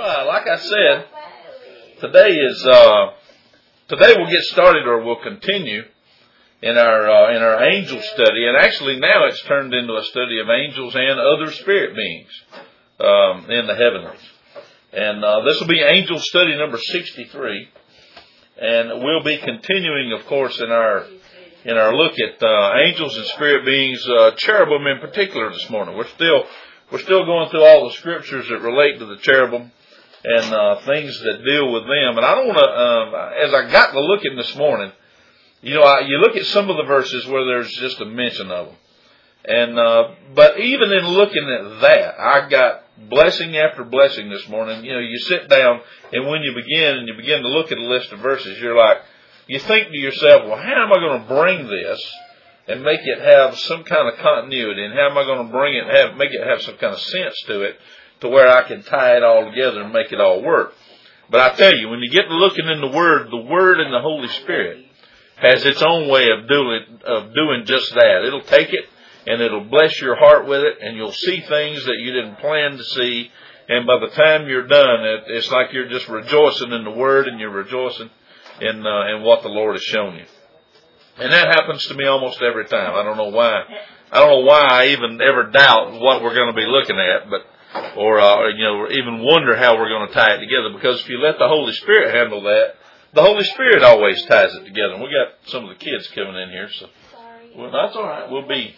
Like I said, today we'll get started, or we'll continue in our angel study, and actually now it's turned into a study of angels and other spirit beings in the heavenlies. And this will be angel study number 63, and we'll be continuing, of course, in our look at angels and spirit beings, cherubim in particular this morning. We're still going through all the scriptures that relate to the cherubim and things that deal with them. And I don't want to, as I got to looking this morning, you look at some of the verses where there's just a mention of them. And but even in looking at that, I got blessing after blessing this morning. You sit down, and when you begin to look at a list of verses, you think to yourself, well, how am I going to bring this and make it have some kind of continuity? And how am I going to bring it make it have some kind of sense to it, to where I can tie it all together and make it all work? But I tell you, when you get to looking in the Word and the Holy Spirit has its own way of doing just that. It'll take it and it'll bless your heart with it, and you'll see things that you didn't plan to see. And by the time you're done, it's like you're just rejoicing in the Word, and you're rejoicing in what the Lord has shown you. And that happens to me almost every time. I don't know why. I don't know why I even ever doubt what we're going to be looking at, or even wonder how we're going to tie it together. Because if you let the Holy Spirit handle that, the Holy Spirit always ties it together. And we got some of the kids coming in here, so that's all right. We'll be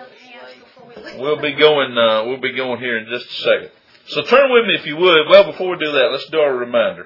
going here in just a second. So turn with me if you would. Well, before we do that, let's do our reminder.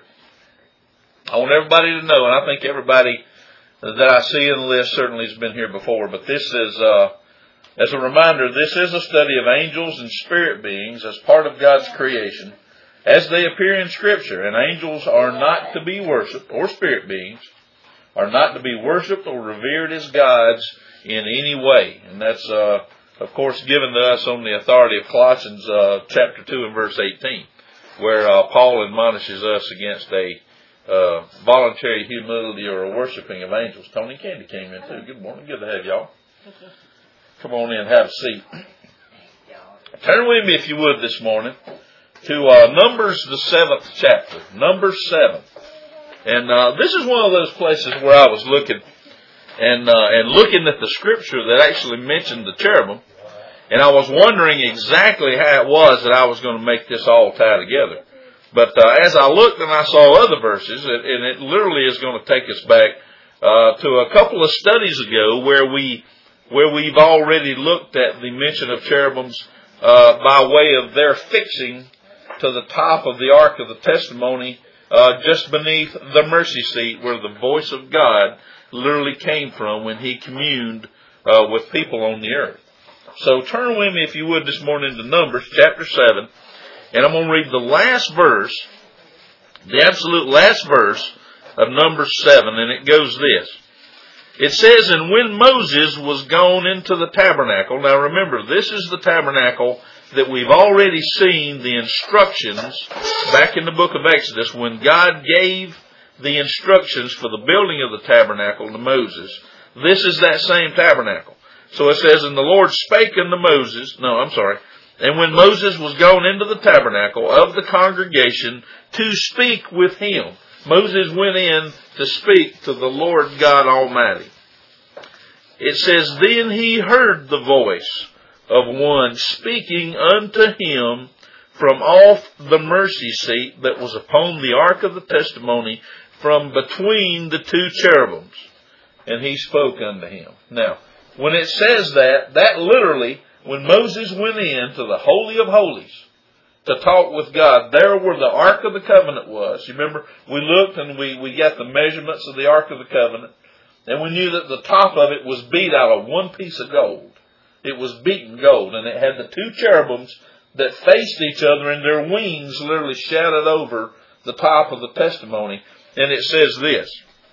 I want everybody to know, and I think everybody that I see in the list certainly has been here before, but this is, as a reminder, this is a study of angels and spirit beings as part of God's creation, as they appear in Scripture. And angels are not to be worshipped, or spirit beings are not to be worshipped or revered as gods in any way. And that's, of course, given to us on the authority of Colossians chapter 2 and verse 18, where Paul admonishes us against a voluntary humility or a worshiping of angels. Tony Candy came in too. Good morning. Good to have y'all. Come on in, have a seat. Turn with me, if you would, this morning to Numbers, the 7th chapter. Numbers 7. And this is one of those places where I was looking and looking at the scripture that actually mentioned the cherubim, and I was wondering exactly how it was that I was going to make this all tie together. But as I looked and I saw other verses, and it literally is going to take us back to a couple of studies ago where we've already looked at the mention of cherubims by way of their fixing to the top of the Ark of the Testimony, just beneath the mercy seat where the voice of God literally came from when He communed with people on the earth. So turn with me, if you would, this morning to Numbers chapter 7. And I'm going to read the last verse, the absolute last verse of Numbers 7, and it goes this. It says, "And when Moses was gone into the tabernacle," now remember, this is the tabernacle that we've already seen the instructions back in the book of Exodus when God gave the instructions for the building of the tabernacle to Moses. This is that same tabernacle. So it says, "And the Lord spake unto Moses," "And when Moses was gone into the tabernacle of the congregation to speak with him." Moses went in to speak to the Lord God Almighty. It says, "Then he heard the voice of one speaking unto him from off the mercy seat that was upon the ark of the testimony, from between the two cherubims. And he spoke unto him." Now, when it says that literally, when Moses went into the Holy of Holies to talk with God, there where the Ark of the Covenant was. You remember, we looked and we got the measurements of the Ark of the Covenant, and we knew that the top of it was beat out of one piece of gold. It was beaten gold, and it had the two cherubims that faced each other, and their wings literally shadowed over the top of the testimony. And it says this.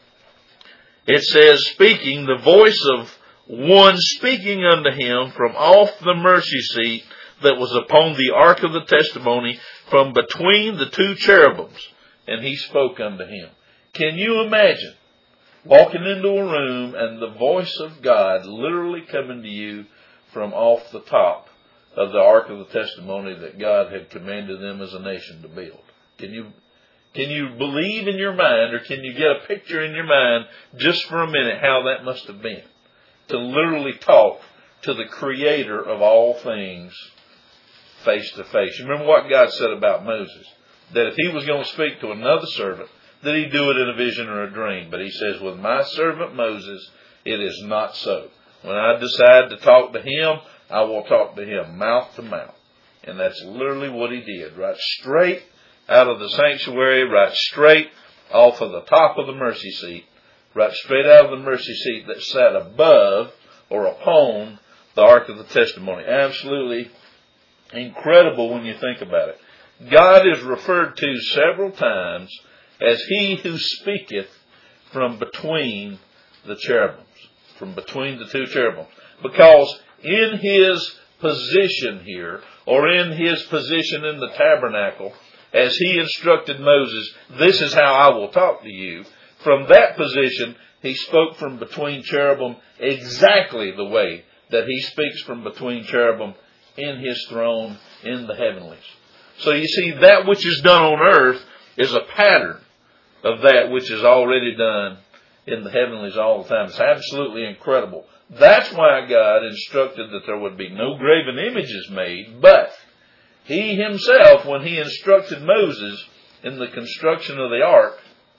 It says, speaking, the voice of one speaking unto him from off the mercy seat that was upon the ark of the testimony, from between the two cherubims, and he spoke unto him. Can you imagine walking into a room and the voice of God literally coming to you from off the top of the ark of the testimony that God had commanded them as a nation to build? Can you believe in your mind, or can you get a picture in your mind just for a minute how that must have been? To literally talk to the Creator of all things face to face. You remember what God said about Moses? That if he was going to speak to another servant, that he'd do it in a vision or a dream. But he says, with my servant Moses, it is not so. When I decide to talk to him, I will talk to him mouth to mouth. And that's literally what he did. Right straight out of the sanctuary, right straight off of the top of the mercy seat, right straight out of the mercy seat that sat above or upon the Ark of the Testimony. Absolutely incredible when you think about it. God is referred to several times as he who speaketh from between the cherubims, from between the two cherubims. Because in his position here, or in his position in the tabernacle, as he instructed Moses, this is how I will talk to you. From that position, he spoke from between cherubim exactly the way that he speaks from between cherubim in his throne in the heavenlies. So you see, that which is done on earth is a pattern of that which is already done in the heavenlies all the time. It's absolutely incredible. That's why God instructed that there would be no graven images made, but he himself, when he instructed Moses in the construction of the ark,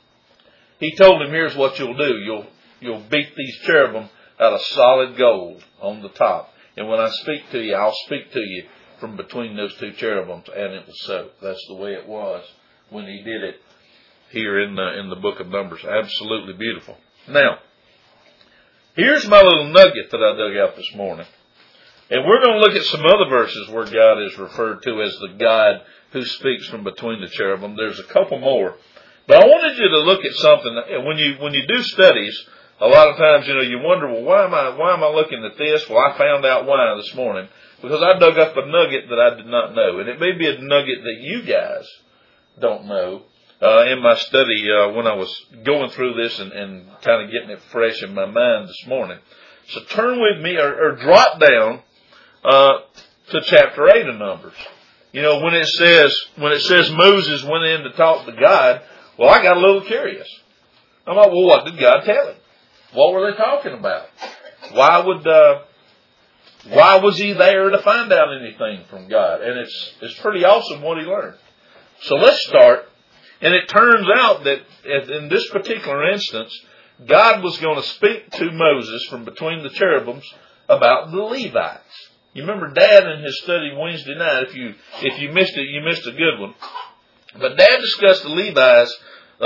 he told him, here's what you'll do. You'll beat these cherubim out of solid gold on the top. And when I speak to you, I'll speak to you from between those two cherubims. And it was so. That's the way it was when he did it here in the book of Numbers. Absolutely beautiful. Now, here's my little nugget that I dug out this morning. And we're going to look at some other verses where God is referred to as the God who speaks from between the cherubim. There's a couple more. But I wanted you to look at something. When you do studies, a lot of times, you wonder, well, why am I looking at this? Well, I found out why this morning. Because I dug up a nugget that I did not know. And it may be a nugget that you guys don't know. In my study, when I was going through this and kind of getting it fresh in my mind this morning. So turn with me or drop down to chapter 8 of Numbers. When it says Moses went in to talk to God, well, I got a little curious. I'm like, well, what did God tell him? What were they talking about? Why was he there to find out anything from God? And it's pretty awesome what he learned. So let's start. And it turns out that in this particular instance, God was going to speak to Moses from between the cherubims about the Levites. You remember Dad in his study Wednesday night. If you missed it, you missed a good one. But Dad discussed the Levites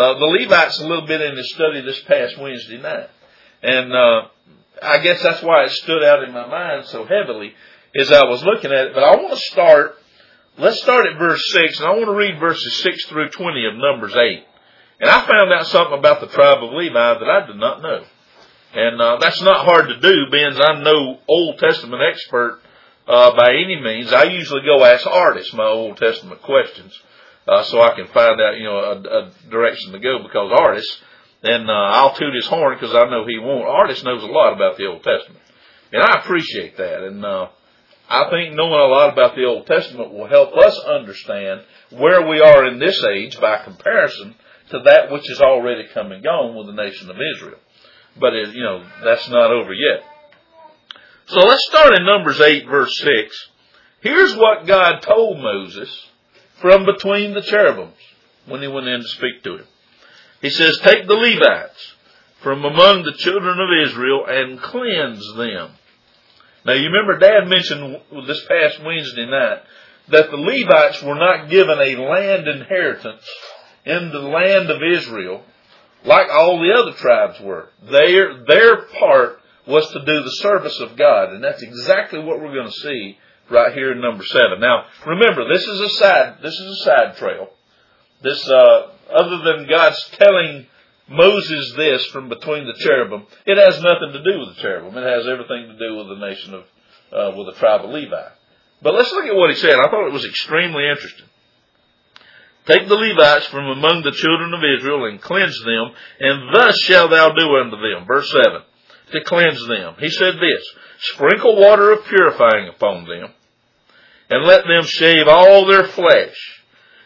a little bit in his study this past Wednesday night. And I guess that's why it stood out in my mind so heavily as I was looking at it. But I want to start. Let's start at verse 6, and I want to read verses 6 through 20 of Numbers 8. And I found out something about the tribe of Levi that I did not know. And that's not hard to do, being I'm no Old Testament expert by any means. I usually go ask Artis my Old Testament questions so I can find out, a direction to go, because Artis, and I'll toot his horn because I know he won't. Artis knows a lot about the Old Testament. And I appreciate that. And I think knowing a lot about the Old Testament will help us understand where we are in this age by comparison to that which is already come and gone with the nation of Israel. But, that's not over yet. So let's start in Numbers 8, verse 6. Here's what God told Moses from between the cherubims when he went in to speak to him. He says, take the Levites from among the children of Israel and cleanse them. Now, you remember Dad mentioned this past Wednesday night that the Levites were not given a land inheritance in the land of Israel like all the other tribes were. Their part was to do the service of God, and that's exactly what we're going to see right here in number 7. Now, remember, this is a side trail. This, other than God's telling Moses this from between the cherubim, it has nothing to do with the cherubim. It has everything to do with the nation of, with the tribe of Levi. But let's look at what he said. I thought it was extremely interesting. Take the Levites from among the children of Israel and cleanse them, and thus shalt thou do unto them. Verse 7, to cleanse them. He said this, sprinkle water of purifying upon them, and let them shave all their flesh,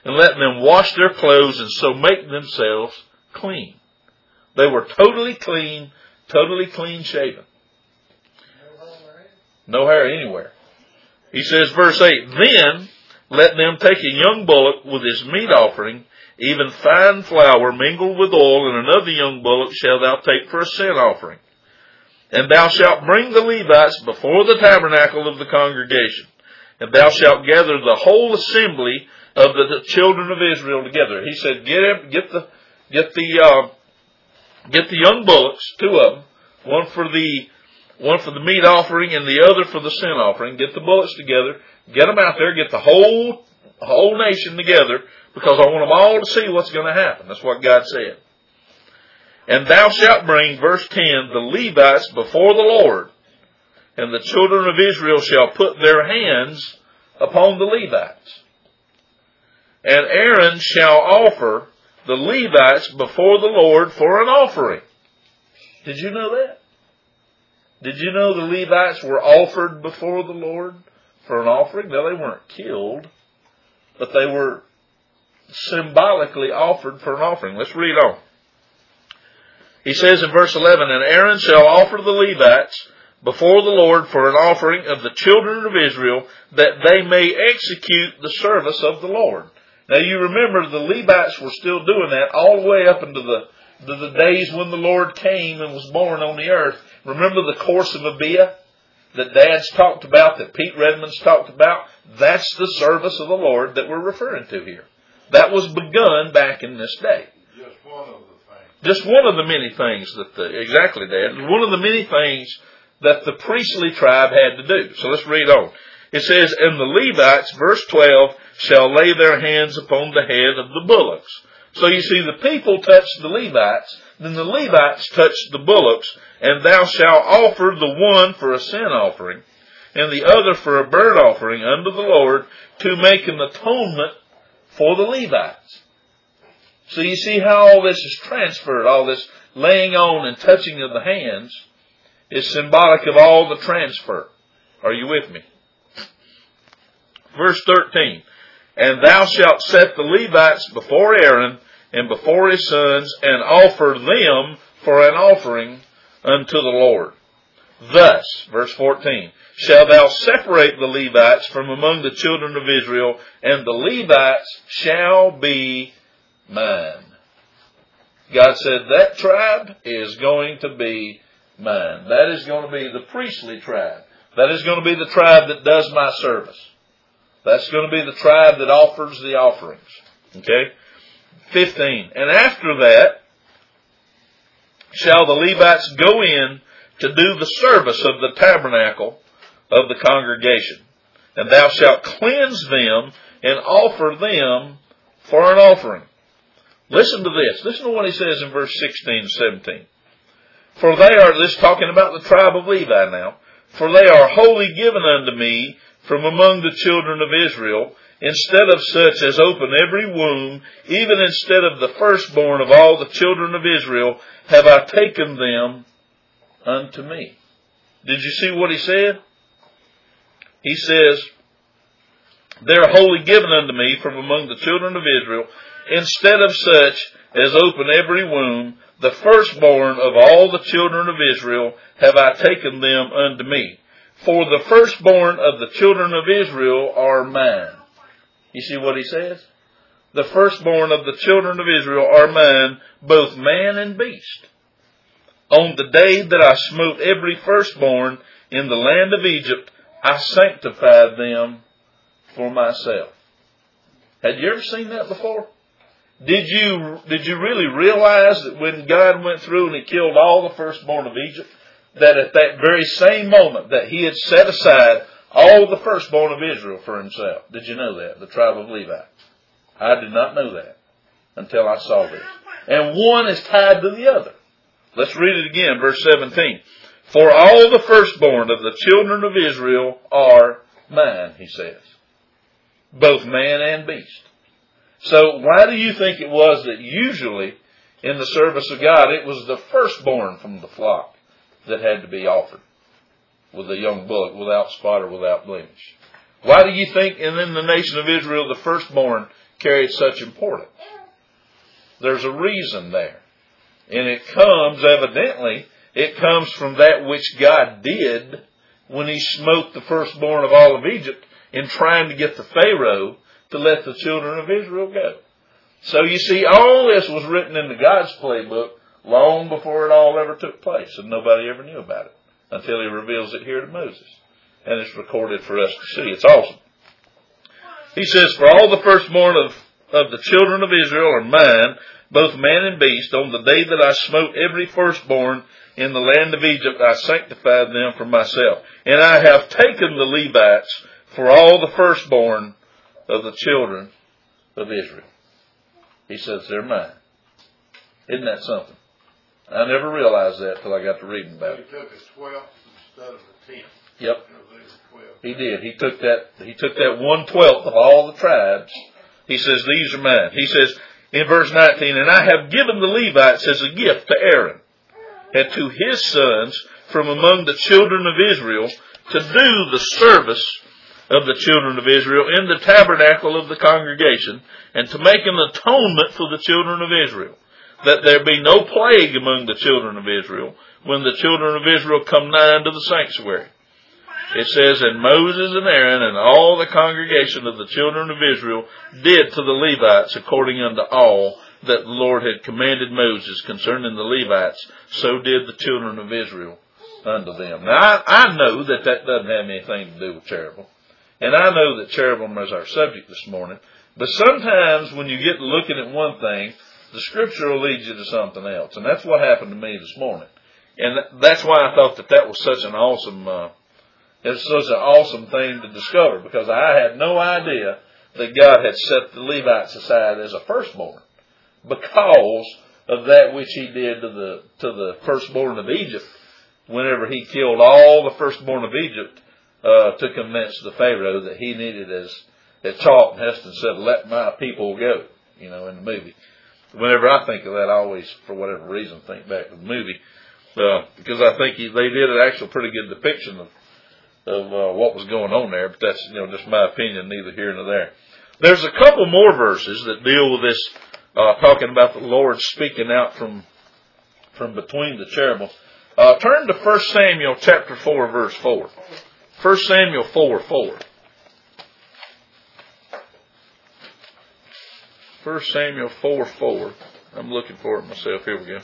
and let them wash their clothes and so make themselves clean. They were totally clean shaven. No hair anywhere. He says, verse 8, then let them take a young bullock with his meat offering, even fine flour mingled with oil, and another young bullock shalt thou take for a sin offering. And thou shalt bring the Levites before the tabernacle of the congregation, and thou shalt gather the whole assembly of the children of Israel together. He said, get the young bullocks, 2 of them, one for the meat offering and the other for the sin offering. Get the bullocks together, get them out there, get the whole nation together, because I want them all to see what's going to happen. That's what God said. And thou shalt bring, verse 10, the Levites before the Lord, and the children of Israel shall put their hands upon the Levites. And Aaron shall offer the Levites before the Lord for an offering. Did you know that? Did you know the Levites were offered before the Lord for an offering? No, they weren't killed, but they were symbolically offered for an offering. Let's read on. He says in verse 11, and Aaron shall offer the Levites before the Lord for an offering of the children of Israel, that they may execute the service of the Lord. Now you remember the Levites were still doing that all the way up into the days when the Lord came and was born on the earth. Remember the course of Abia that Dad's talked about, that Pete Redmond's talked about? That's the service of the Lord that we're referring to here. That was begun back in this day. Just one of the many things that exactly, Dad. One of the many things that the priestly tribe had to do. So let's read on. It says, and the Levites, verse 12, shall lay their hands upon the head of the bullocks. So you see, the people touched the Levites, then the Levites touched the bullocks, and thou shalt offer the one for a sin offering, and the other for a burnt offering unto the Lord, to make an atonement for the Levites. So you see how all this is transferred, all this laying on and touching of the hands is symbolic of all the transfer. Are you with me? Verse 13, and thou shalt set the Levites before Aaron and before his sons, and offer them for an offering unto the Lord. Thus, verse 14, shalt thou separate the Levites from among the children of Israel, and the Levites shall be mine. God said, that tribe is going to be mine. That is going to be the priestly tribe. That is going to be the tribe that does my service. That's going to be the tribe that offers the offerings. Okay? 15. And after that, shall the Levites go in to do the service of the tabernacle of the congregation. And thou shalt cleanse them and offer them for an offering. Listen to this. Listen to what he says in verse 16 and 17. For they are, this is talking about the tribe of Levi now, for they are wholly given unto me from among the children of Israel, instead of such as open every womb, even instead of the firstborn of all the children of Israel, have I taken them unto me. Did you see what he said? He says, they're wholly given unto me from among the children of Israel, instead of such as open every womb, the firstborn of all the children of Israel, have I taken them unto me. For the firstborn of the children of Israel are mine. You see what he says? The firstborn of the children of Israel are mine, both man and beast. On the day that I smote every firstborn in the land of Egypt, I sanctified them for myself. Had you ever seen that before? Did you really realize that when God went through and He killed all the firstborn of Egypt, that at that very same moment that He had set aside all the firstborn of Israel for Himself? Did you know that? The tribe of Levi. I did not know that until I saw this. And one is tied to the other. Let's read it again, verse 17. For all the firstborn of the children of Israel are mine, he says. Both man and beast. So why do you think it was that usually in the service of God it was the firstborn from the flock that had to be offered with a young bullock without spot or without blemish? Why do you think in the nation of Israel the firstborn carried such importance. There's a reason there. And it comes from that which God did when He smote the firstborn of all of Egypt in trying to get the Pharaoh to let the children of Israel go. So you see, all this was written into God's playbook long before it all ever took place, and nobody ever knew about it until He reveals it here to Moses. And it's recorded for us to see. It's awesome. He says, "For all the firstborn of the children of Israel are mine, both man and beast. On the day that I smote every firstborn in the land of Egypt, I sanctified them for myself. And I have taken the Levites for all the firstborn of the children of Israel." He says, they're mine. Isn't that something? I never realized that till I got to reading about it. He took a 12th instead of a 10th. Yep. He did. He took that 1/12 of all the tribes. He says, these are mine. He says in verse 19, "And I have given the Levites as a gift to Aaron and to his sons from among the children of Israel to do the service of the children of Israel in the tabernacle of the congregation, and to make an atonement for the children of Israel, that there be no plague among the children of Israel when the children of Israel come nigh unto the sanctuary." It says, "And Moses and Aaron and all the congregation of the children of Israel did to the Levites according unto all that the Lord had commanded Moses concerning the Levites, so did the children of Israel unto them." Now, I know that doesn't have anything to do with cherubim. And I know that cherubim is our subject this morning. But sometimes when you get looking at one thing, the Scripture will lead you to something else. And that's what happened to me this morning. And that's why I thought that was such an awesome thing to discover, because I had no idea that God had set the Levites aside as a firstborn because of that which He did to the firstborn of Egypt whenever He killed all the firstborn of Egypt to convince the Pharaoh that he needed, as Charlton Heston said, "Let my people go," in the movie. Whenever I think of that, I always, for whatever reason, think back to the movie, because I think they did an actual pretty good depiction of what was going on there, but that's, just my opinion, neither here nor there. There's a couple more verses that deal with this, talking about the Lord speaking out from between the cherubim. Turn to 1 Samuel chapter 4, verse 4. 1 Samuel 4:4. 1 Samuel 4:4. I'm looking for it myself. Here we go.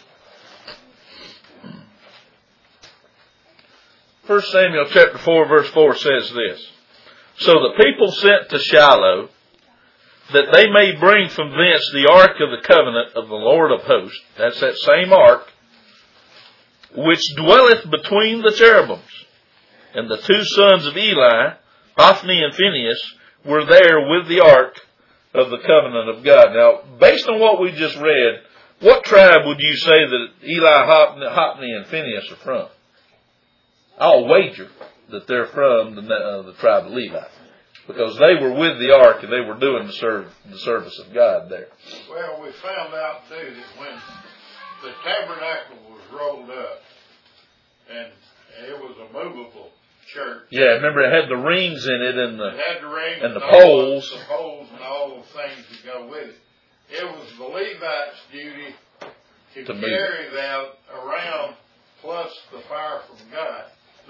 1 Samuel chapter 4, verse 4 says this: "So the people sent to Shiloh, that they may bring from thence the ark of the covenant of the Lord of hosts." That's that same ark, "which dwelleth between the cherubims. And the two sons of Eli, Hophni and Phinehas, were there with the ark of the covenant of God." Now, based on what we just read, what tribe would you say that Eli, Hophni, and Phinehas are from? I'll wager that they're from the tribe of Levi, because they were with the ark and they were doing the service of God there. Well, we found out too that when the tabernacle was rolled up, and it was a movable church. Yeah, remember it had the rings in it and it had the rings and the poles. The poles and all the things that go with it. It was the Levites' duty to carry that around, plus the fire from God.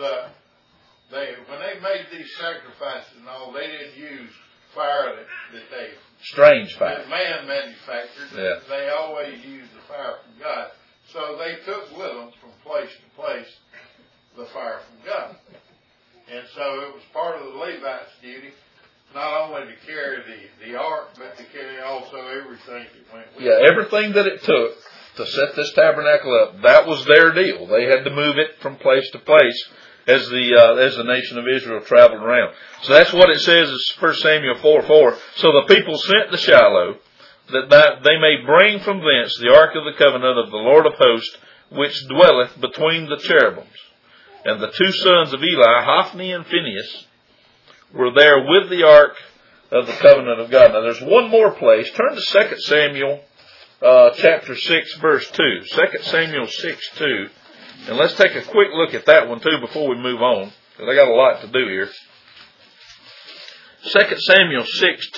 When they made these sacrifices and all, they didn't use fire that they strange fire that man manufactured. Yeah. They always used the fire from God. So they took with them from place to place the fire from God. And so it was part of the Levites' duty, not only to carry the ark, but to carry also everything that went with it. Yeah, everything that it took to set this tabernacle up, that was their deal. They had to move it from place to place as the nation of Israel traveled around. So that's what it says in 1 Samuel 4:4. "So the people sent to Shiloh, that they may bring from thence the ark of the covenant of the Lord of hosts, which dwelleth between the cherubims. And the two sons of Eli, Hophni and Phinehas, were there with the ark of the covenant of God." Now there's one more place. Turn to 2 Samuel chapter 6, verse 2. 2 Samuel 6:2. And let's take a quick look at that one too before we move on, because I got a lot to do here. 2 Samuel 6:2.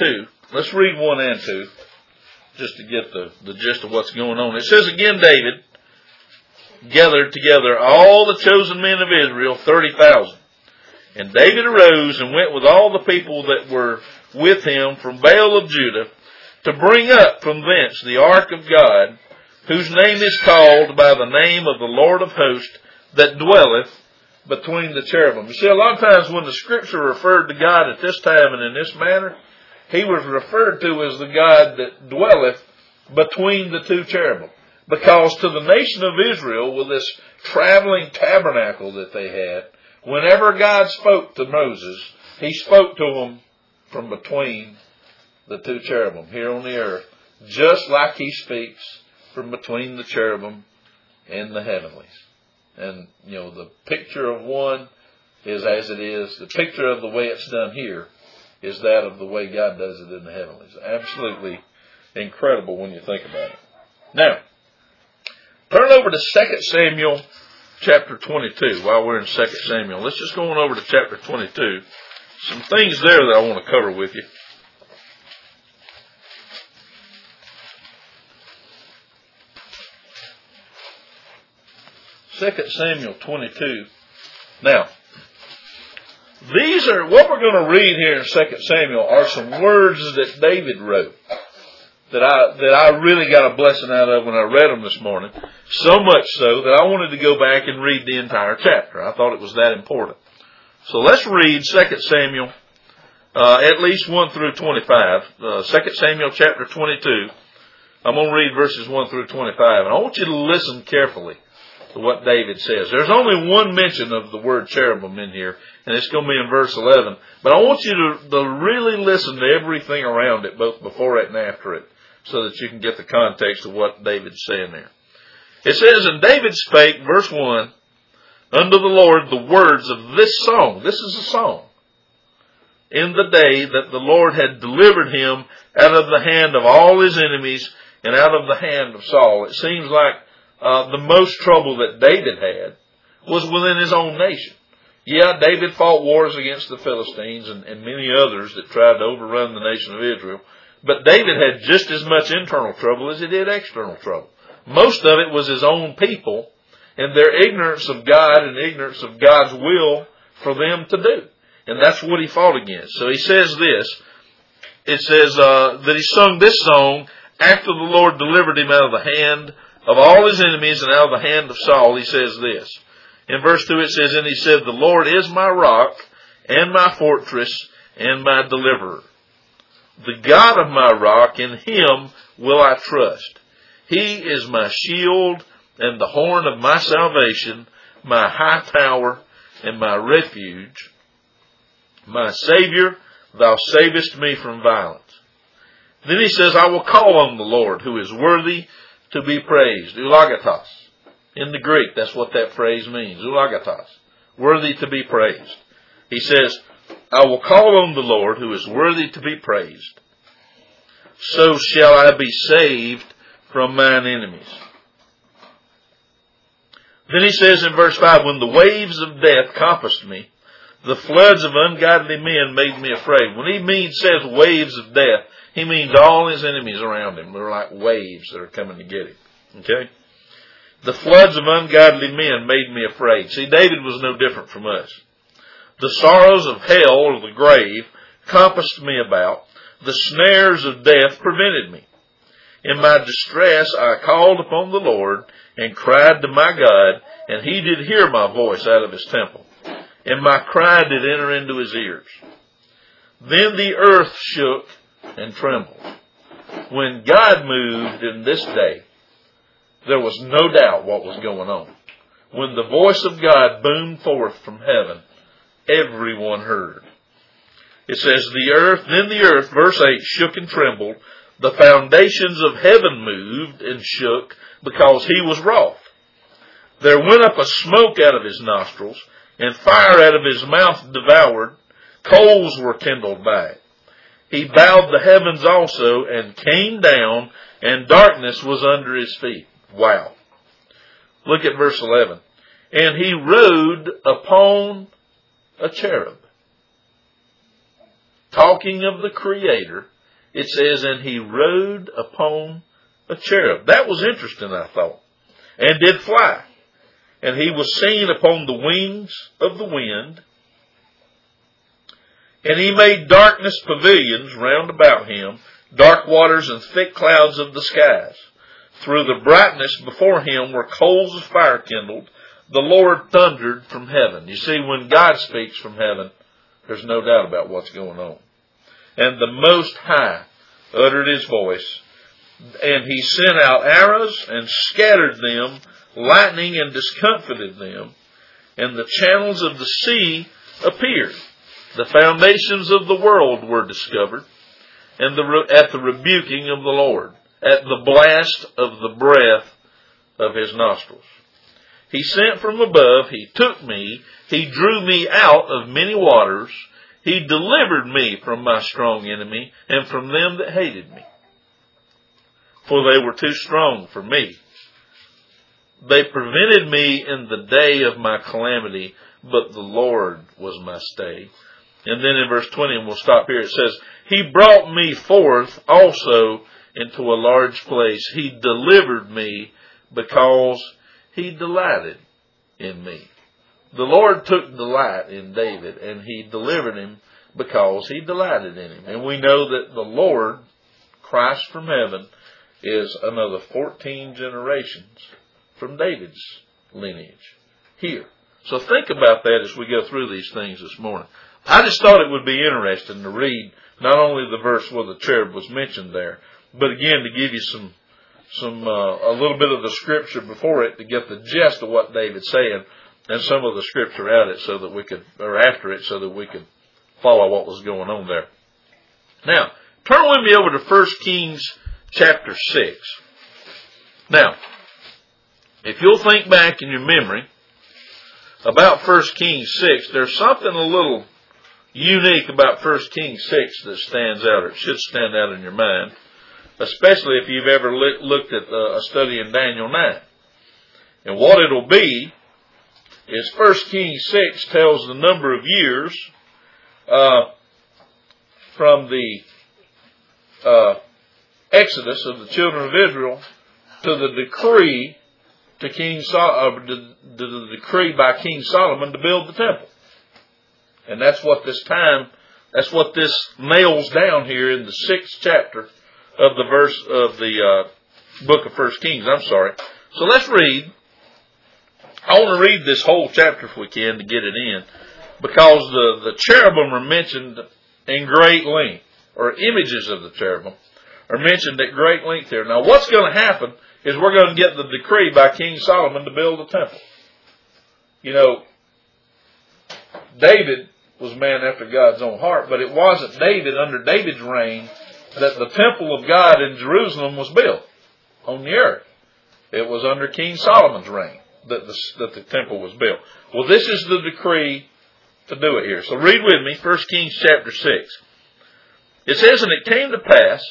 let's read 1 and 2, just to get the gist of what's going on. It says, again, David gathered together all the chosen men of Israel, 30,000. And David arose and went with all the people that were with him from Baal of Judah to bring up from thence the ark of God, whose name is called by the name of the Lord of hosts, that dwelleth between the cherubim. You see, a lot of times when the Scripture referred to God at this time and in this manner, He was referred to as the God that dwelleth between the two cherubim. Because to the nation of Israel, with this traveling tabernacle that they had, whenever God spoke to Moses, He spoke to them from between the two cherubim here on the earth, just like He speaks from between the cherubim and the heavenlies. And, the picture of one is as it is. The picture of the way it's done here is that of the way God does it in the heavenlies. Absolutely incredible when you think about it. Now, turn over to 2 Samuel chapter 22 while we're in 2 Samuel. Let's just go on over to chapter 22. Some things there that I want to cover with you. 2 Samuel 22. Now, these are, what we're going to read here in 2 Samuel are some words that David wrote that I really got a blessing out of when I read them this morning. So much so that I wanted to go back and read the entire chapter. I thought it was that important. So let's read 2 Samuel, at least 1 through 25. 2 Samuel chapter 22. I'm going to read verses 1 through 25. And I want you to listen carefully to what David says. There's only one mention of the word cherubim in here, and it's going to be in verse 11. But I want you to really listen to everything around it, both before it and after it, so that you can get the context of what David's saying there. It says, and David spake, verse 1, unto the Lord the words of this song. This is a song. In the day that the Lord had delivered him out of the hand of all his enemies and out of the hand of Saul. It seems like the most trouble that David had was within his own nation. Yeah, David fought wars against the Philistines and many others that tried to overrun the nation of Israel. But David had just as much internal trouble as he did external trouble. Most of it was his own people and their ignorance of God and ignorance of God's will for them to do. And that's what he fought against. So he says this. It says that he sung this song after the Lord delivered him out of the hand of all his enemies and out of the hand of Saul. He says this. In verse 2 it says, and he said, the Lord is my rock and my fortress and my deliverer. The God of my rock, in him will I trust. He is my shield and the horn of my salvation, my high tower and my refuge. My Savior, thou savest me from violence. Then he says, I will call on the Lord, who is worthy to be praised. Eulagatos. In the Greek, that's what that phrase means. Eulagatos. Worthy to be praised. He says, I will call on the Lord, who is worthy to be praised. So shall I be saved from mine enemies. Then he says in verse 5, when the waves of death compassed me, the floods of ungodly men made me afraid. When he says waves of death, he means all his enemies around him. They're like waves that are coming to get him. Okay? The floods of ungodly men made me afraid. See, David was no different from us. The sorrows of hell or the grave compassed me about. The snares of death prevented me. In my distress I called upon the Lord and cried to my God, and he did hear my voice out of his temple. And my cry did enter into his ears. Then the earth shook and trembled. When God moved in this day, there was no doubt what was going on. When the voice of God boomed forth from heaven, everyone heard. It says, then the earth, verse 8, shook and trembled. The foundations of heaven moved and shook because he was wroth. There went up a smoke out of his nostrils, and fire out of his mouth devoured. Coals were kindled by it. He bowed the heavens also and came down, and darkness was under his feet. Wow. Look at verse 11. And he rode upon a cherub. Talking of the Creator it says, and he rode upon a cherub. That was interesting, I thought. And did fly. And he was seen upon the wings of the wind. And he made darkness pavilions round about him, dark waters and thick clouds of the skies. Through the brightness before him were coals of fire kindled. The Lord thundered from heaven. You see, when God speaks from heaven, there's no doubt about what's going on. And the Most High uttered his voice, and he sent out arrows and scattered them, lightning and discomfited them, and the channels of the sea appeared. The foundations of the world were discovered, and at the rebuking of the Lord, at the blast of the breath of his nostrils. He sent from above, he took me, he drew me out of many waters, he delivered me from my strong enemy, and from them that hated me. For they were too strong for me. They prevented me in the day of my calamity, but the Lord was my stay. And then in verse 20, and we'll stop here, it says, he brought me forth also into a large place. He delivered me because he delighted in me. The Lord took delight in David, and he delivered him because he delighted in him. And we know that the Lord, Christ from heaven, is another 14 generations from David's lineage here. So think about that as we go through these things this morning. I just thought it would be interesting to read not only the verse where the cherub was mentioned there, but again to give you a little bit of the scripture before it to get the gist of what David's saying, and some of the scripture at it so that we could, or after it, so that we could follow what was going on there. Now, turn with me over to 1 Kings chapter 6. Now, if you'll think back in your memory about 1 Kings 6, there's something a little unique about 1 Kings 6 that stands out, or it should stand out in your mind, especially if you've ever looked at a study in Daniel 9. And what it'll be is 1 Kings 6 tells the number of years from the exodus of the children of Israel to the decree to the decree by King Solomon to build the temple. And that's what this nails down here in the 6th chapter of the book of 1 Kings. So let's read. I want to read this whole chapter if we can to get it in, because the cherubim are mentioned in great length, or images of the cherubim are mentioned at great length here. Now what's going to happen is we're going to get the decree by King Solomon to build the temple. You know, David was a man after God's own heart, but it wasn't under David's reign, that the temple of God in Jerusalem was built on the earth. It was under King Solomon's reign that the temple was built. Well, this is the decree to do it here. So read with me, 1 Kings chapter 6. It says, and it came to pass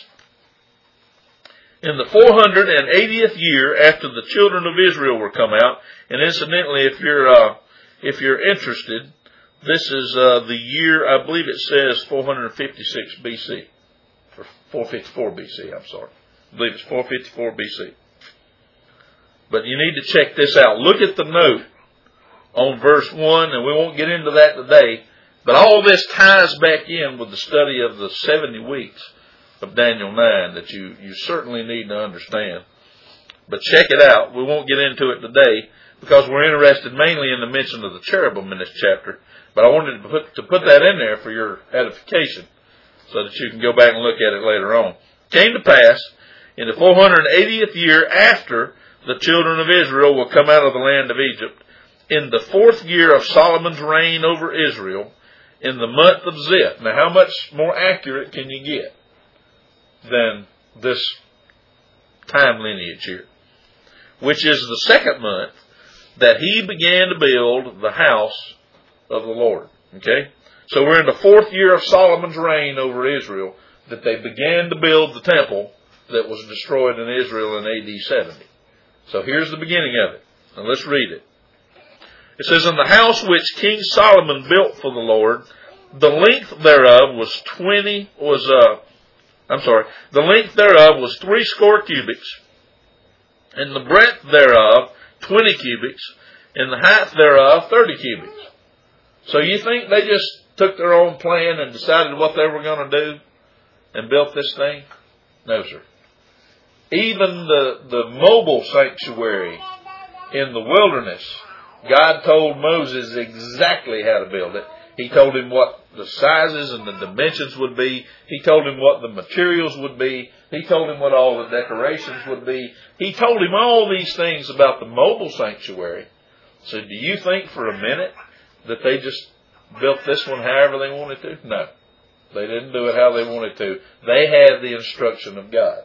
in the 480th year after the children of Israel were come out, and incidentally, if you're interested, this is the year, I believe it says 456 BC. Or 454 BC, I'm sorry. I believe it's 454 BC. But you need to check this out. Look at the note on verse 1, and we won't get into that today. But all this ties back in with the study of the 70 weeks of Daniel 9 that you certainly need to understand. But check it out. We won't get into it today because we're interested mainly in the mention of the cherubim in this chapter. But I wanted to put that in there for your edification so that you can go back and look at it later on. Came to pass in the 480th year after the children of Israel will come out of the land of Egypt, in the 4th year of Solomon's reign over Israel, in the month of Ziph. Now, how much more accurate can you get than this time lineage here? Which is the 2nd month that he began to build the house of the Lord. Okay? So we're in the 4th year of Solomon's reign over Israel that they began to build the temple that was destroyed in Israel in AD 70. So here's the beginning of it. And let's read it. It says, in the house which King Solomon built for the Lord, the length thereof was The length thereof was 80 cubits, and the breadth thereof 20 cubits, and the height thereof 30 cubits. So you think they just took their own plan and decided what they were going to do and built this thing? No, sir. Even the mobile sanctuary in the wilderness, God told Moses exactly how to build it. He told him what the sizes and the dimensions would be. He told him what the materials would be. He told him what all the decorations would be. He told him all these things about the mobile sanctuary. So do you think for a minute that they just built this one however they wanted to? No. They didn't do it how they wanted to. They had the instruction of God.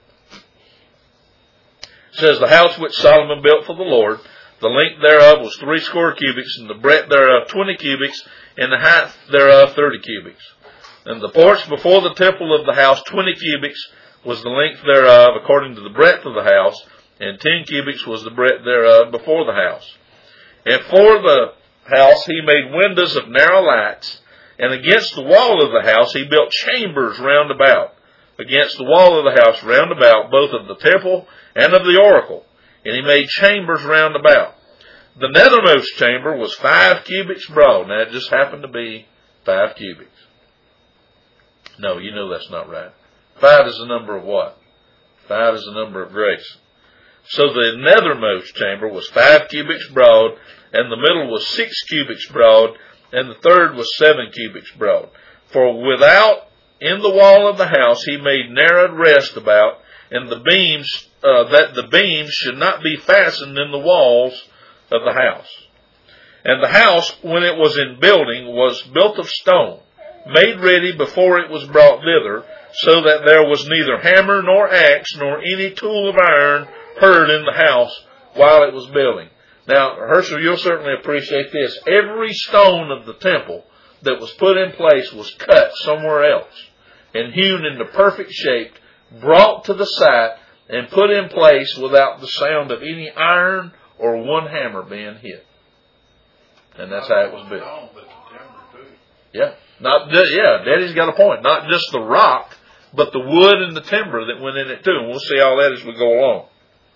It says, the house which Solomon built for the Lord, the length thereof was 80 cubits, and the breadth thereof 20 cubits, and the height thereof 30 cubits. And the porch before the temple of the house 20 cubits was the length thereof according to the breadth of the house, and 10 cubits was the breadth thereof before the house. And for the house he made windows of narrow lights, and against the wall of the house he built chambers round about, against the wall of the house round about, both of the temple and of the oracle. And he made chambers round about. The nethermost chamber was 5 cubits broad. Now it just happened to be 5 cubits. No, you know that's not right. 5 is the number of what? 5 is the number of grace. So the nethermost chamber was 5 cubits broad, and the middle was 6 cubits broad, and the third was 7 cubits broad. For without, in the wall of the house, he made narrowed rest about, and the beams, that the beams should not be fastened in the walls of the house. And the house, when it was in building, was built of stone, made ready before it was brought thither, so that there was neither hammer nor axe nor any tool of iron heard in the house while it was building. Now, Herschel, you'll certainly appreciate this. Every stone of the temple that was put in place was cut somewhere else and hewn into perfect shape, brought to the site, and put in place without the sound of any iron or one hammer being hit. And that's how it was built. Yeah. Daddy's got a point. Not just the rock, but the wood and the timber that went in it too. And we'll see all that as we go along.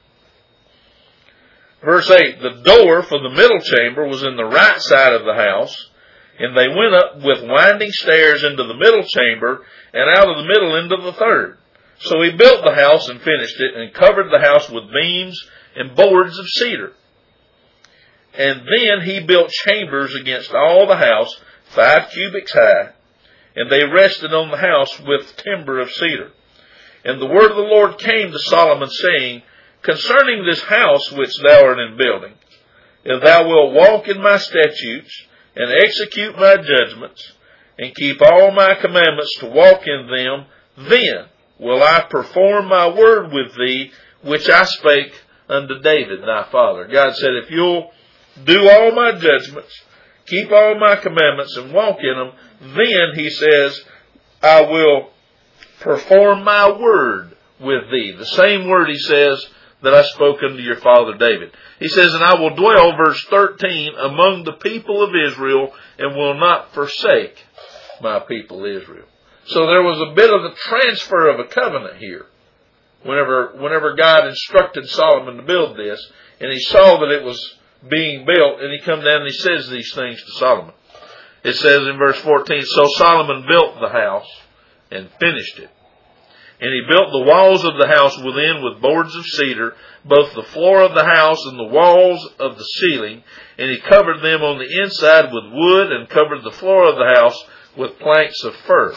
Verse 8, the door for the middle chamber was in the right side of the house, and they went up with winding stairs into the middle chamber, and out of the middle into the third. So he built the house and finished it, and covered the house with beams and boards of cedar. And then he built chambers against all the house, 5 cubits high, and they rested on the house with timber of cedar. And the word of the Lord came to Solomon, saying, concerning this house which thou art in building, if thou wilt walk in my statutes, and execute my judgments, and keep all my commandments to walk in them, then will I perform my word with thee, which I spake unto David thy father. God said, if you'll do all my judgments, keep all my commandments, and walk in them, then, he says, I will perform my word with thee. The same word, he says, that I spoke unto your father David. He says, and I will dwell, verse 13, among the people of Israel, and will not forsake my people Israel. So there was a bit of the transfer of a covenant here. Whenever God instructed Solomon to build this, and he saw that it was being built, and he come down and he says these things to Solomon. It says in verse 14, so Solomon built the house and finished it. And he built the walls of the house within with boards of cedar, both the floor of the house and the walls of the ceiling. And he covered them on the inside with wood, and covered the floor of the house with planks of fir.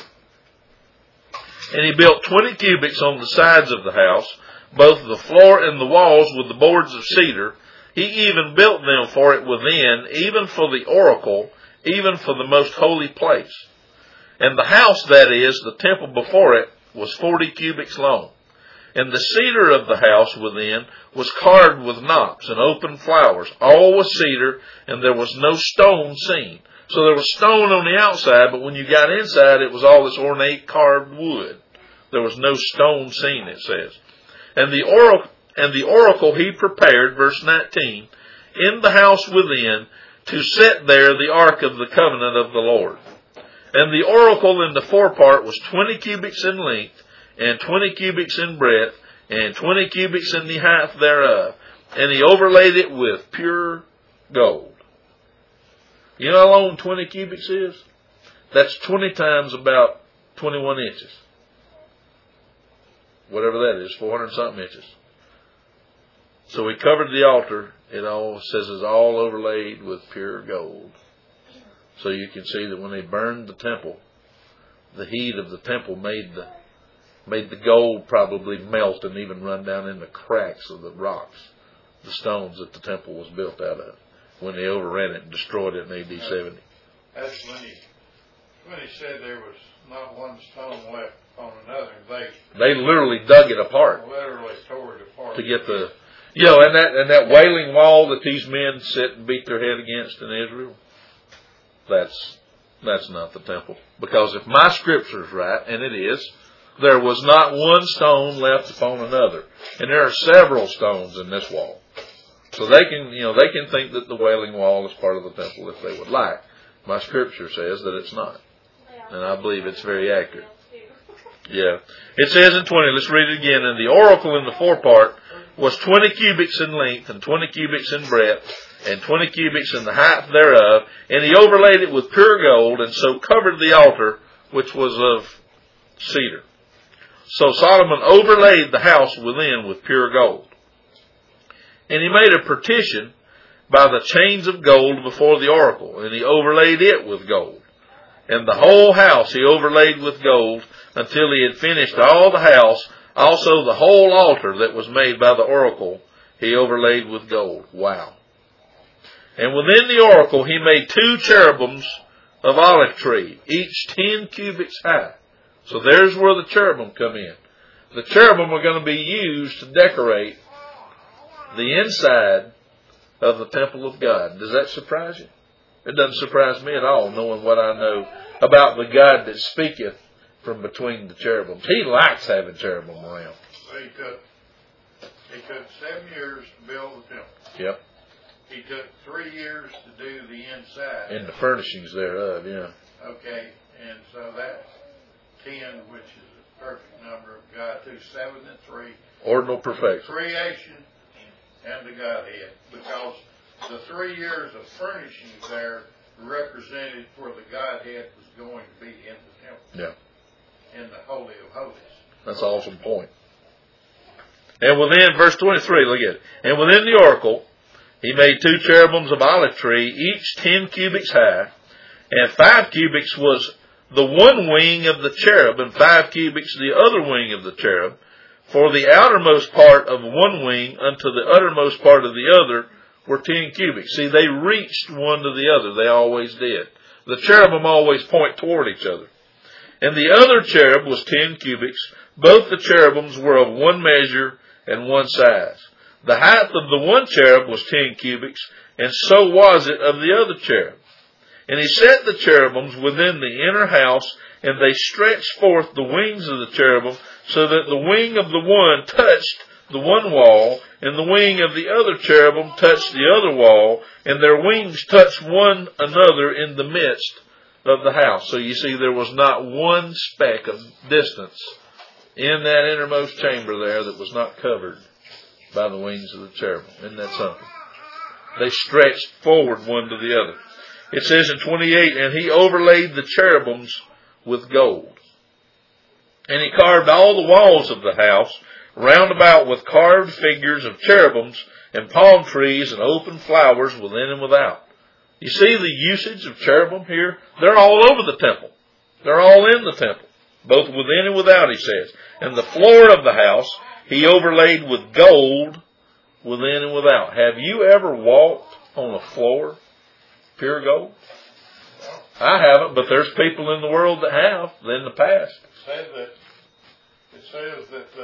And he built 20 cubits on the sides of the house, both the floor and the walls with the boards of cedar. He even built them for it within, even for the oracle, even for the most holy place. And the house, that is, the temple before it, was 40 cubits long. And the cedar of the house within was carved with knops and open flowers. All was cedar, and there was no stone seen. So there was stone on the outside, but when you got inside, it was all this ornate carved wood. There was no stone seen, it says. And the oracle he prepared, verse 19, in the house within, to set there the ark of the covenant of the Lord. And the oracle in the forepart was 20 cubits in length, and 20 cubits in breadth, and 20 cubits in the height thereof. And he overlaid it with pure gold. You know how long 20 cubits is? That's 20 times about 21 inches. Whatever that is, 400 something inches. So he covered the altar. It all says it's all overlaid with pure gold. So you can see that when they burned the temple, the heat of the temple made the gold probably melt and even run down in the cracks of the rocks, the stones that the temple was built out of, when they overran it and destroyed it in AD 70. That's when he said there was not one stone left on another. They literally dug it apart. Literally tore it apart. To get the, and that wailing wall that these men sit and beat their head against in Israel, that's not the temple. Because if my scripture's right, and it is, there was not one stone left upon another. And there are several stones in this wall. So they can think that the wailing wall is part of the temple if they would like. My scripture says that it's not. And I believe it's very accurate. Yeah. It says in 20, let's read it again. And the oracle in the forepart was 20 cubits in length, and 20 cubits in breadth, and 20 cubits in the height thereof. And he overlaid it with pure gold, and so covered the altar, which was of cedar. So Solomon overlaid the house within with pure gold. And he made a partition by the chains of gold before the oracle, and he overlaid it with gold. And the whole house he overlaid with gold until he had finished all the house. Also the whole altar that was made by the oracle he overlaid with gold. Wow. And within the oracle he made 2 cherubims of olive tree, each 10 cubits high. So there's where the cherubim come in. The cherubim are going to be used to decorate the inside of the temple of God. Does that surprise you? It doesn't surprise me at all, knowing what I know about the God that speaketh from between the cherubims. He likes having cherubim around. He took 7 years to build the temple. Yep. He took 3 years to do the inside. And the furnishings thereof, yeah. Okay, and so that's 10, which is a perfect number of God. 2, 7, and 3. Ordinal perfection. Creation and the Godhead. Because the 3 years of furnishings there represented where the Godhead was going to be in the temple. Yeah. In the Holy of Holies. That's an awesome point. And within, verse 23, look at it. And within the oracle, he made 2 cherubims of olive tree, each 10 cubits high, and 5 cubits was the one wing of the cherub, and 5 cubits the other wing of the cherub. For the outermost part of one wing unto the uttermost part of the other were 10 cubits. See, they reached one to the other. They always did. The cherubim always point toward each other. And the other cherub was 10 cubits. Both the cherubims were of one measure and one size. The height of the one cherub was 10 cubits, and so was it of the other cherub. And he set the cherubims within the inner house, and they stretched forth the wings of the cherubim, so that the wing of the one touched the one wall, and the wing of the other cherubim touched the other wall, and their wings touched one another in the midst of the house. So you see, there was not one speck of distance in that innermost chamber there that was not covered by the wings of the cherubim. Isn't that something? They stretched forward one to the other. It says in 28, and he overlaid the cherubims with gold. And he carved all the walls of the house round about with carved figures of cherubims and palm trees and open flowers within and without. You see the usage of cherubim here? They're all over the temple. They're all in the temple, both within and without, he says. And the floor of the house he overlaid with gold within and without. Have you ever walked on a floor pure gold? I haven't, but there's people in the world that have in the past. It says that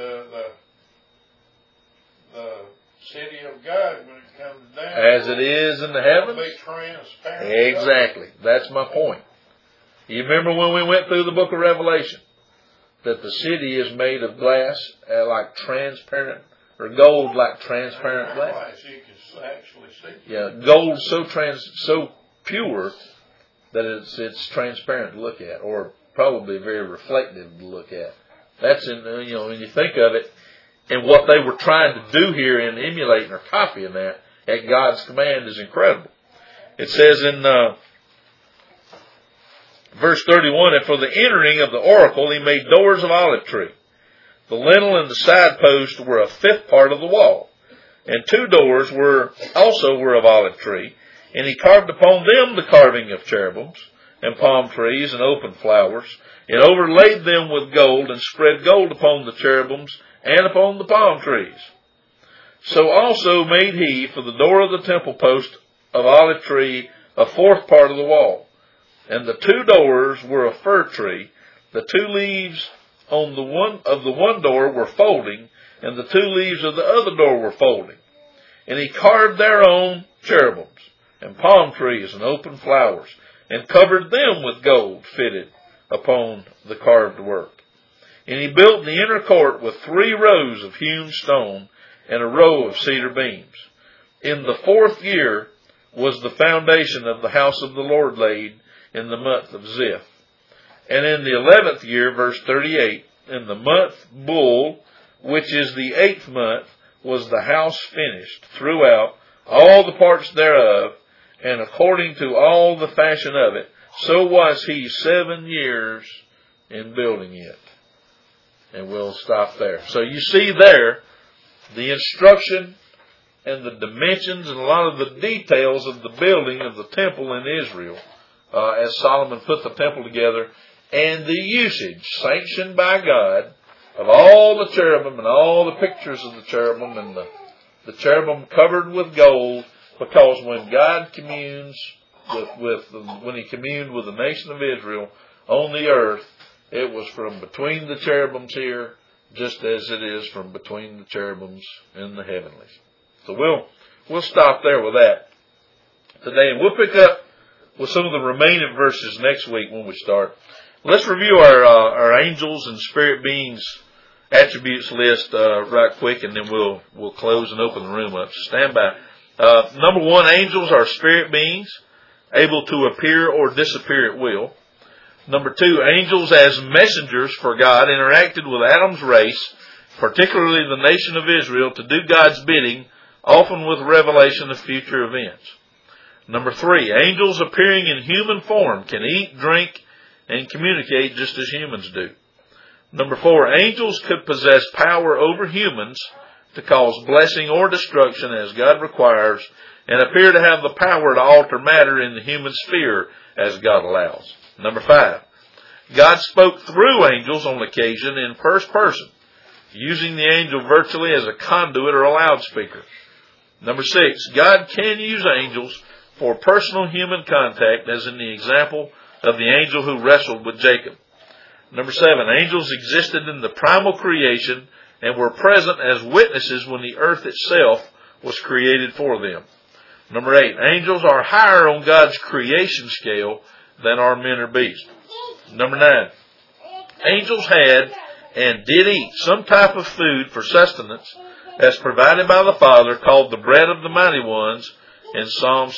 the city of God, when it comes down, as it is in the heavens, will be transparent. Exactly. That's my point. You remember when we went through the book of Revelation, that the city is made of glass, like transparent, or gold like transparent glass. You can actually see. Yeah, gold so pure that it's transparent to look at, or probably very reflective to look at. That's when you think of it, and what they were trying to do here in emulating or copying that at God's command is incredible. It says in verse 31, and for the entering of the oracle he made doors of olive tree. The lintel and the side posts were a fifth part of the wall. And 2 doors were of olive tree. And he carved upon them the carving of cherubims and palm trees and open flowers, and overlaid them with gold, and spread gold upon the cherubims and upon the palm trees. So also made he for the door of the temple post of olive tree a 4th part of the wall. And the 2 doors were of fir tree. The 2 leaves on the one door were folding, and the 2 leaves of the other door were folding. And he carved thereon cherubims and palm trees and open flowers, and covered them with gold fitted upon the carved work. And he built the inner court with 3 rows of hewn stone and a row of cedar beams. In the 4th year was the foundation of the house of the Lord laid in the month of Ziph. And in the 11th year, verse 38, in the month Bul, which is the 8th month, was the house finished throughout all the parts thereof, and according to all the fashion of it, so was he 7 years in building it. And we'll stop there. So you see there the instruction and the dimensions and a lot of the details of the building of the temple in Israel as Solomon put the temple together, and the usage sanctioned by God of all the cherubim and all the pictures of the cherubim and the cherubim covered with gold, because when God communes when he communed with the nation of Israel on the earth, it was from between the cherubims here, just as it is from between the cherubims in the heavenlies. So we'll stop there with that today, and we'll pick up with some of the remaining verses next week when we start. Let's review our angels and spirit beings attributes list right quick, and then we'll close and open the room up. So stand by. Number 1, angels are spirit beings, able to appear or disappear at will. Number 2, angels as messengers for God interacted with Adam's race, particularly the nation of Israel, to do God's bidding, often with revelation of future events. Number 3, angels appearing in human form can eat, drink, and communicate just as humans do. Number 4, angels could possess power over humans to cause blessing or destruction as God requires, and appear to have the power to alter matter in the human sphere as God allows. Number 5, God spoke through angels on occasion in first person, using the angel virtually as a conduit or a loudspeaker. Number 6, God can use angels for personal human contact, as in the example of the angel who wrestled with Jacob. Number 7, angels existed in the primal creation and were present as witnesses when the earth itself was created for them. Number 8, angels are higher on God's creation scale than are men or beasts. Number 9, angels had and did eat some type of food for sustenance as provided by the Father, called the bread of the mighty ones in Psalm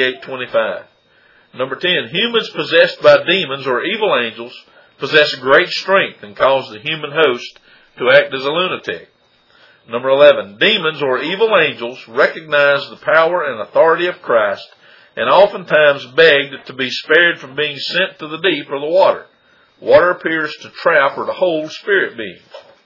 78:25. Number 10, humans possessed by demons or evil angels possess great strength and cause the human host to act as a lunatic. Number 11, demons or evil angels recognize the power and authority of Christ and oftentimes begged to be spared from being sent to the deep or the water. Water appears to trap or to hold spirit beings.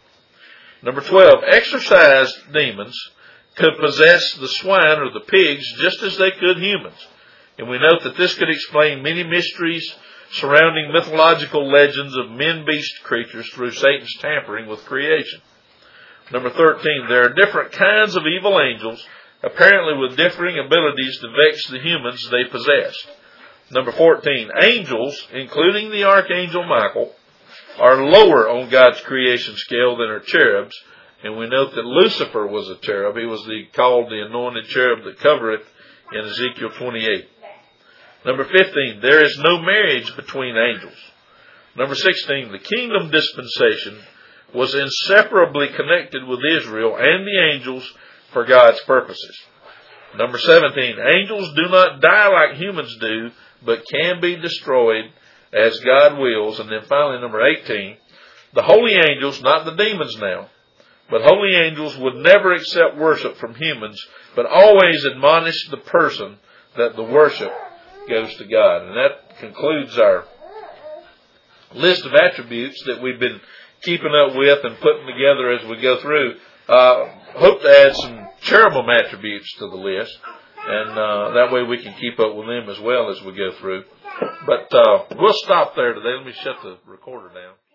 Number 12, exorcised demons could possess the swine or the pigs just as they could humans. And we note that this could explain many mysteries surrounding mythological legends of men-beast creatures through Satan's tampering with creation. Number 13, there are different kinds of evil angels, apparently with differing abilities to vex the humans they possess. Number 14, angels, including the archangel Michael, are lower on God's creation scale than are cherubs. And we note that Lucifer was a cherub. He was called the anointed cherub that covereth in Ezekiel 28. Number 15, there is no marriage between angels. Number 16, the kingdom dispensation was inseparably connected with Israel and the angels for God's purposes. Number 17, angels do not die like humans do, but can be destroyed as God wills. And then finally, number 18, the holy angels, not the demons now, but holy angels would never accept worship from humans, but always admonish the person that the worship goes to God. And that concludes our list of attributes that we've been keeping up with and putting together as we go through. Hope to add some cherubim attributes to the list, and that way we can keep up with them as well as we go through. But we'll stop there today. Let me shut the recorder down.